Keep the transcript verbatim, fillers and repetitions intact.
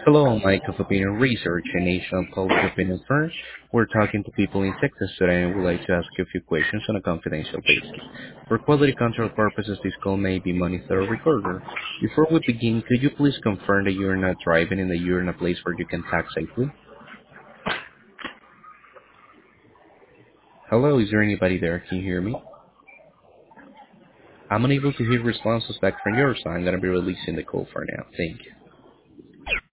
Hello, Mike of Opinion Research, a national public opinion firm. We're talking to people in Texas today and would like to ask you a few questions on a confidential basis. For quality control purposes, this call may be monitored or recorded. Before we begin, could you please confirm that you're not driving and that you're in a place where you can talk safely? Hello, is there anybody there? Can you hear me? I'm unable to hear responses back from your side. I'm going to be releasing the call for now. Thank you.